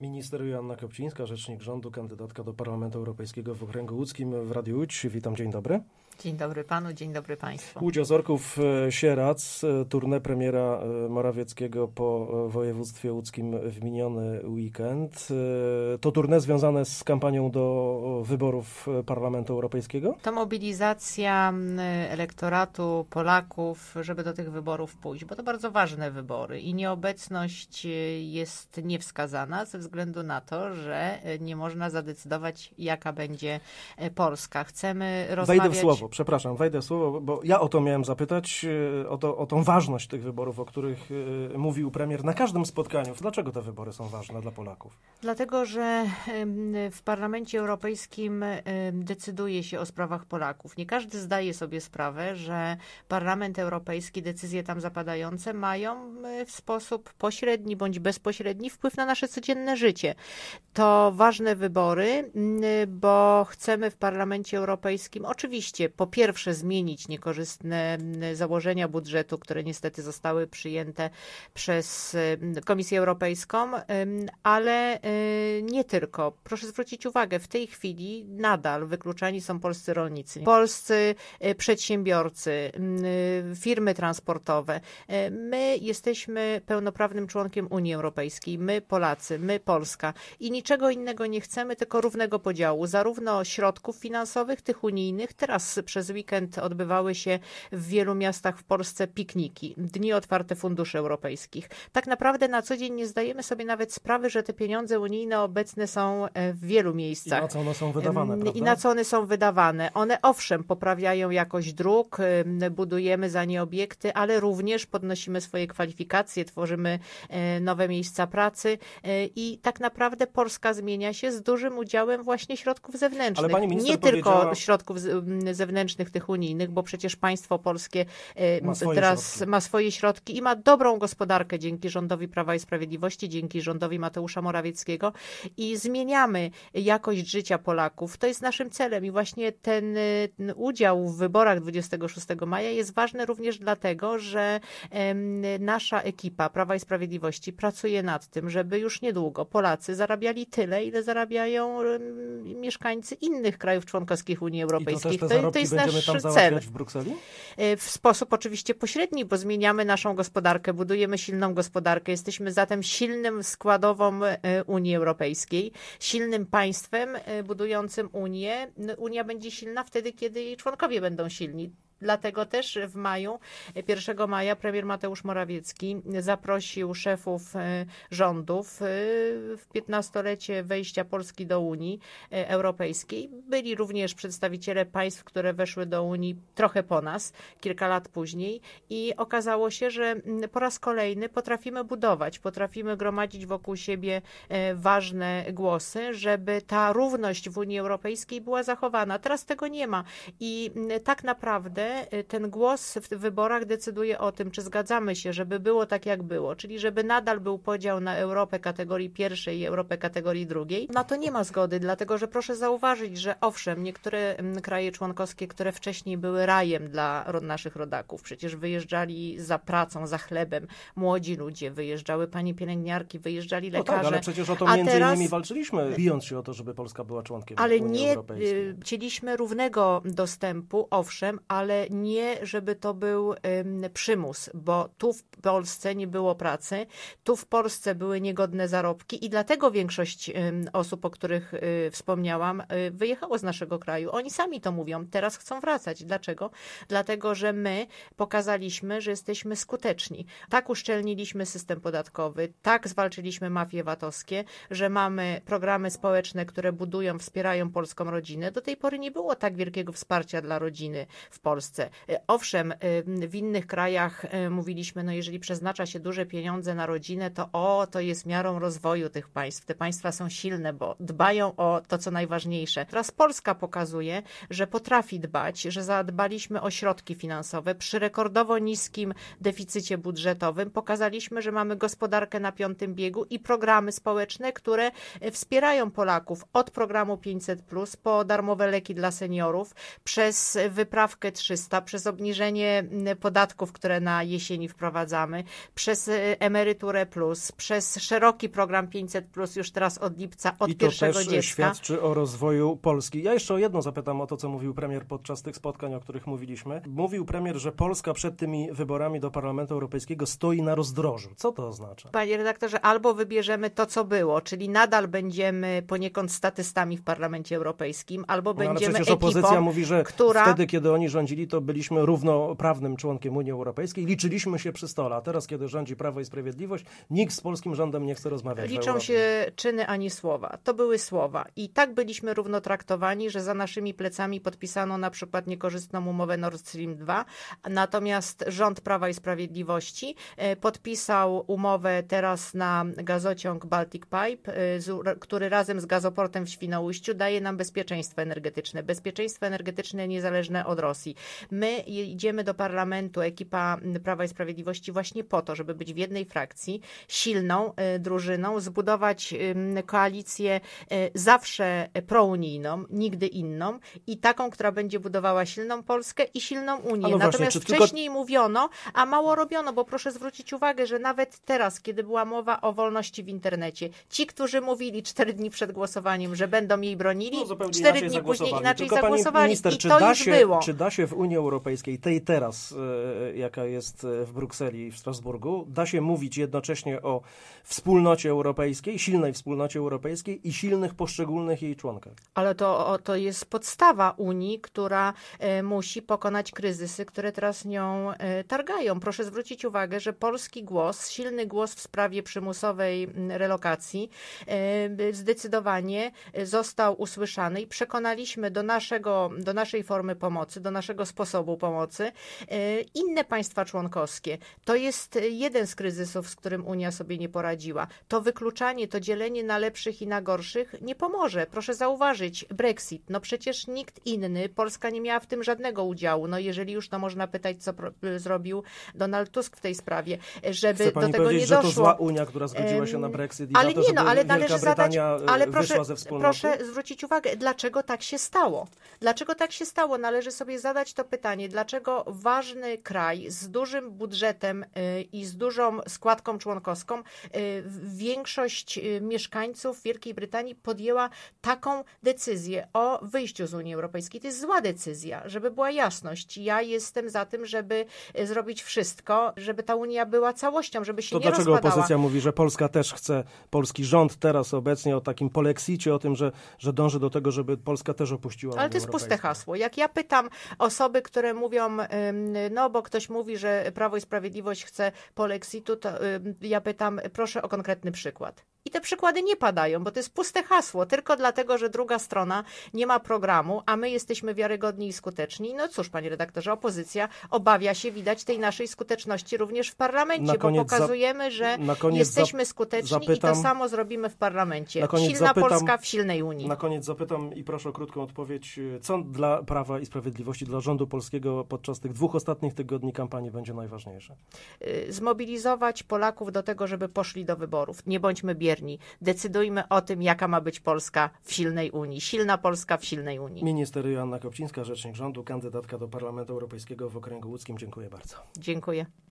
Minister Joanna Kopcińska, rzecznik rządu, kandydatka do Parlamentu Europejskiego w okręgu łódzkim w Radiu Łódź. Witam, dzień dobry. Dzień dobry panu, dzień dobry państwu. Łódź, Ozorków, Sieradz, tournée premiera Morawieckiego po województwie łódzkim w miniony weekend. To tournée związane z kampanią do wyborów Parlamentu Europejskiego? To mobilizacja elektoratu Polaków, żeby do tych wyborów pójść, bo to bardzo ważne wybory i nieobecność jest niewskazana ze względu na to, że nie można zadecydować, jaka będzie Polska. Chcemy rozmawiać... Wejdę w słowo, bo ja o to miałem zapytać, o tą ważność tych wyborów, o których mówił premier na każdym spotkaniu. Dlaczego te wybory są ważne dla Polaków? Dlatego, że w Parlamencie Europejskim decyduje się o sprawach Polaków. Nie każdy zdaje sobie sprawę, że Parlament Europejski, decyzje tam zapadające mają w sposób pośredni bądź bezpośredni wpływ na nasze codzienne życie. To ważne wybory, bo chcemy w Parlamencie Europejskim oczywiście po pierwsze zmienić niekorzystne założenia budżetu, które niestety zostały przyjęte przez Komisję Europejską, ale nie tylko. Proszę zwrócić uwagę, w tej chwili nadal wykluczani są polscy rolnicy, polscy przedsiębiorcy, firmy transportowe. My jesteśmy pełnoprawnym członkiem Unii Europejskiej, my Polacy, my Polska i niczego innego nie chcemy, tylko równego podziału, zarówno środków finansowych, tych unijnych. Teraz przez weekend odbywały się w wielu miastach w Polsce pikniki, dni otwarte funduszy europejskich. Tak naprawdę na co dzień nie zdajemy sobie nawet sprawy, że te pieniądze unijne obecne są w wielu miejscach. I na co one są wydawane, prawda? I na co one są wydawane. One owszem poprawiają jakość dróg, budujemy za nie obiekty, ale również podnosimy swoje kwalifikacje, tworzymy nowe miejsca pracy i tak naprawdę Polska zmienia się z dużym udziałem właśnie środków zewnętrznych. Ale pani minister nie tylko środków zewnętrznych tych unijnych, bo przecież państwo polskie ma swoje środki i ma dobrą gospodarkę dzięki rządowi Prawa i Sprawiedliwości, dzięki rządowi Mateusza Morawieckiego i zmieniamy jakość życia Polaków. To jest naszym celem i właśnie ten udział w wyborach 26 maja jest ważny również dlatego, że nasza ekipa Prawa i Sprawiedliwości pracuje nad tym, żeby już niedługo Polacy zarabiali tyle, ile zarabiają mieszkańcy innych krajów członkowskich Unii Europejskiej. To jest nasz cel. W Brukseli? W sposób oczywiście pośredni, bo zmieniamy naszą gospodarkę, budujemy silną gospodarkę. Jesteśmy zatem silnym składową Unii Europejskiej, silnym państwem budującym Unię. Unia będzie silna wtedy, kiedy jej członkowie będą silni. Dlatego też w maju, 1 maja, premier Mateusz Morawiecki zaprosił szefów rządów w 15-lecie wejścia Polski do Unii Europejskiej. Byli również przedstawiciele państw, które weszły do Unii trochę po nas, kilka lat później i okazało się, że po raz kolejny potrafimy budować, potrafimy gromadzić wokół siebie ważne głosy, żeby ta równość w Unii Europejskiej była zachowana. Teraz tego nie ma i tak naprawdę ten głos w wyborach decyduje o tym, czy zgadzamy się, żeby było tak, jak było, czyli żeby nadal był podział na Europę kategorii pierwszej i Europę kategorii drugiej. Na to nie ma zgody, dlatego że proszę zauważyć, że owszem, niektóre kraje członkowskie, które wcześniej były rajem dla naszych rodaków, przecież wyjeżdżali za pracą, za chlebem, młodzi ludzie, wyjeżdżały panie pielęgniarki, wyjeżdżali lekarze. No tak, ale przecież o to między innymi walczyliśmy, bijąc się o to, żeby Polska była członkiem Unii Europejskiej. Ale nie chcieliśmy równego dostępu, owszem, ale nie, żeby to był przymus, bo tu w Polsce nie było pracy, tu w Polsce były niegodne zarobki i dlatego większość osób, o których wspomniałam, wyjechało z naszego kraju. Oni sami to mówią, teraz chcą wracać. Dlaczego? Dlatego, że my pokazaliśmy, że jesteśmy skuteczni. Tak uszczelniliśmy system podatkowy, tak zwalczyliśmy mafie VAT-owskie, że mamy programy społeczne, które budują, wspierają polską rodzinę. Do tej pory nie było tak wielkiego wsparcia dla rodziny w Polsce. Owszem, w innych krajach mówiliśmy, no jeżeli przeznacza się duże pieniądze na rodzinę, to jest miarą rozwoju tych państw. Te państwa są silne, bo dbają o to, co najważniejsze. Teraz Polska pokazuje, że potrafi dbać, że zadbaliśmy o środki finansowe. Przy rekordowo niskim deficycie budżetowym pokazaliśmy, że mamy gospodarkę na 5. biegu i programy społeczne, które wspierają Polaków od programu 500+, po darmowe leki dla seniorów, przez wyprawkę 3 300, przez obniżenie podatków, które na jesieni wprowadzamy, przez emeryturę plus, przez szeroki program 500 plus już teraz od lipca, od pierwszego dziecka. I to też świadczy o rozwoju Polski. Ja jeszcze o jedno zapytam o to, co mówił premier podczas tych spotkań, o których mówiliśmy. Mówił premier, że Polska przed tymi wyborami do Parlamentu Europejskiego stoi na rozdrożu. Co to oznacza? Panie redaktorze, albo wybierzemy to, co było, czyli nadal będziemy poniekąd statystami w Parlamencie Europejskim, albo będziemy ale przecież ekipą, opozycja mówi, że która... wtedy, kiedy oni rządzili, to byliśmy równoprawnym członkiem Unii Europejskiej, liczyliśmy się przy stole, a teraz, kiedy rządzi Prawo i Sprawiedliwość, nikt z polskim rządem nie chce rozmawiać. Liczą się czyny, ani słowa. To były słowa. I tak byliśmy równo traktowani, że za naszymi plecami podpisano na przykład niekorzystną umowę Nord Stream 2, natomiast rząd Prawa i Sprawiedliwości podpisał umowę teraz na gazociąg Baltic Pipe, który razem z gazoportem w Świnoujściu daje nam bezpieczeństwo energetyczne. Bezpieczeństwo energetyczne niezależne od Rosji. My idziemy do parlamentu, ekipa Prawa i Sprawiedliwości właśnie po to, żeby być w jednej frakcji, silną drużyną, zbudować koalicję zawsze prounijną, nigdy inną i taką, która będzie budowała silną Polskę i silną Unię. No natomiast właśnie, wcześniej mówiono, a mało robiono, bo proszę zwrócić uwagę, że nawet teraz, kiedy była mowa o wolności w internecie, ci, którzy mówili 4 dni przed głosowaniem, że będą jej bronili, 4 dni później inaczej zagłosowali. Pani minister, i to już było. Czy da się w Unii Europejskiej, tej teraz, jaka jest w Brukseli i w Strasburgu, da się mówić jednocześnie o wspólnocie europejskiej, silnej wspólnocie europejskiej i silnych poszczególnych jej członkach? Ale to jest podstawa Unii, która musi pokonać kryzysy, które teraz nią targają. Proszę zwrócić uwagę, że polski głos, silny głos w sprawie przymusowej relokacji zdecydowanie został usłyszany i przekonaliśmy do naszej formy pomocy, do naszego sposobu pomocy inne państwa członkowskie. To jest jeden z kryzysów, z którym Unia sobie nie poradziła. To wykluczanie, to dzielenie na lepszych i na gorszych nie pomoże. Proszę zauważyć, Brexit, no przecież nikt inny, Polska nie miała w tym żadnego udziału. No jeżeli już, to można pytać, co zrobił Donald Tusk w tej sprawie, żeby do tego nie doszło. Że to zła Unia, która zgodziła się na Brexit i ale na to, nie, żeby ale Wielka Brytania wyszła ze wspólnoty? Proszę zwrócić uwagę, dlaczego tak się stało? Dlaczego tak się stało? Należy sobie zadać to pytanie, dlaczego ważny kraj z dużym budżetem i z dużą składką członkowską, większość mieszkańców Wielkiej Brytanii podjęła taką decyzję o wyjściu z Unii Europejskiej. To jest zła decyzja, żeby była jasność. Ja jestem za tym, żeby zrobić wszystko, żeby ta Unia była całością, żeby się nie rozpadała. To dlaczego opozycja mówi, że Polska też chce, polski rząd teraz obecnie o takim polexicie, o tym, że dąży do tego, żeby Polska też opuściła Unię Ale to jest puste hasło. Jak ja pytam osoby, które mówią, no bo ktoś mówi, że Prawo i Sprawiedliwość chce polexitu, to ja pytam, proszę o konkretny przykład. I te przykłady nie padają, bo to jest puste hasło, tylko dlatego, że druga strona nie ma programu, a my jesteśmy wiarygodni i skuteczni. No cóż, panie redaktorze, opozycja obawia się, widać, tej naszej skuteczności również w parlamencie, bo pokazujemy, że jesteśmy skuteczni i to samo zrobimy w parlamencie. Silna Polska w silnej Unii. Na koniec zapytam i proszę o krótką odpowiedź, co dla Prawa i Sprawiedliwości, dla rządu polskiego podczas tych 2 ostatnich tygodni kampanii będzie najważniejsze? Zmobilizować Polaków do tego, żeby poszli do wyborów. Nie bądźmy bierni. Decydujmy o tym, jaka ma być Polska w silnej Unii. Silna Polska w silnej Unii. Minister Joanna Kopcińska, rzecznik rządu, kandydatka do Parlamentu Europejskiego w okręgu łódzkim. Dziękuję bardzo. Dziękuję.